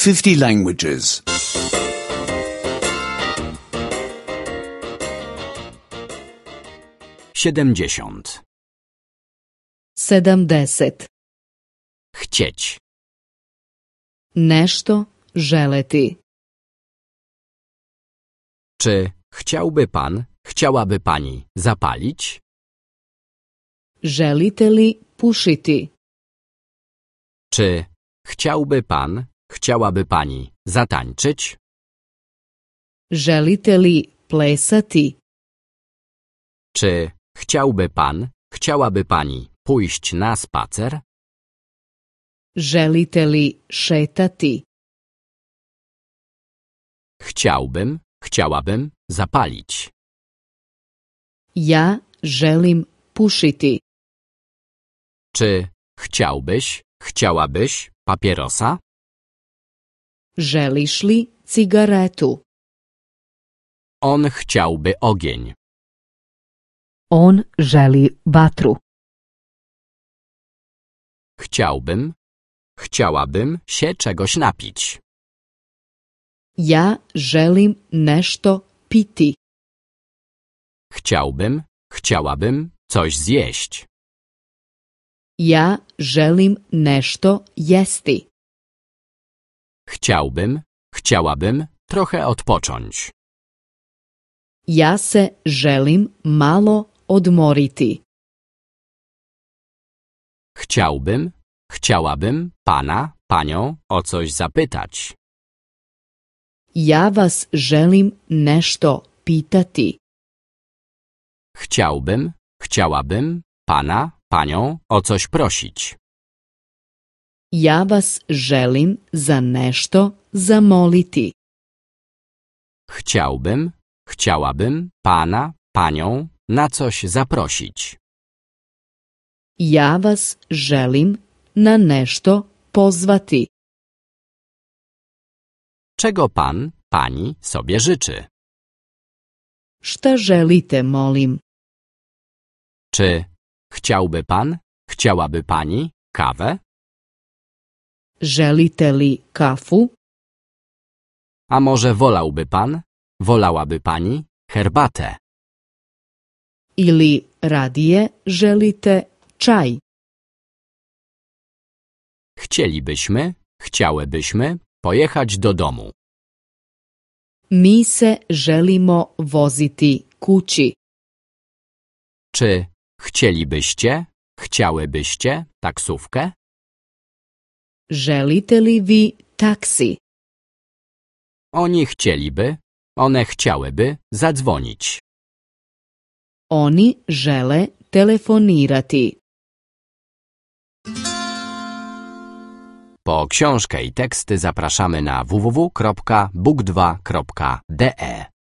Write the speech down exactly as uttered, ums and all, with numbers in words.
fifty languages. Siedemdziesiąt. sedamdeset. Chcieć. Nešto želeti. Czy chciałby pan, chciałaby pani zapalić? Želite li pušiti? Czy chciałby pan, chciałaby pani zatańczyć? Želite li plesati? Czy chciałby pan, chciałaby pani pójść na spacer? Želite li šetati? Chciałbym, chciałabym zapalić. Ja želim pušiti. Czy chciałbyś, chciałabyś papierosa? Želiš li cigaretu? On chciałby ogień. On želi vatru. Chciałbym, chciałabym się czegoś napić. Ja želim nešto piti. Chciałbym, chciałabym coś zjeść. Ja želim nešto jesti. Chciałbym, chciałabym trochę odpocząć. Ja se želim malo odmoriti. Chciałbym, chciałabym pana, panią o coś zapytać. Ja vas želim nešto pitati. Chciałbym, chciałabym pana, panią o coś prosić. Ja vas želim za nešto zamoliti. Chciałbym, chciałabym pana, panią na coś zaprosić. Ja vas želim na nešto pozvati. Czego pan, pani sobie życzy? Šta želite, molim? Czy chciałby pan, chciałaby pani kawę? Želite li kafu? A może wolałby pan, wolałaby pani herbatę? Ili radije želite čaj? Chcielibyśmy, chciałybyśmy pojechać do domu. Mi se želimo voziti kući. Czy chcielibyście, chciałybyście taksówkę? Želite li vi taksi? Oni chcieliby, one chciałyby zadzwonić. Oni žele telefonirati. Po książkę i teksty zapraszamy na w w w kropka book dwa kropka d e.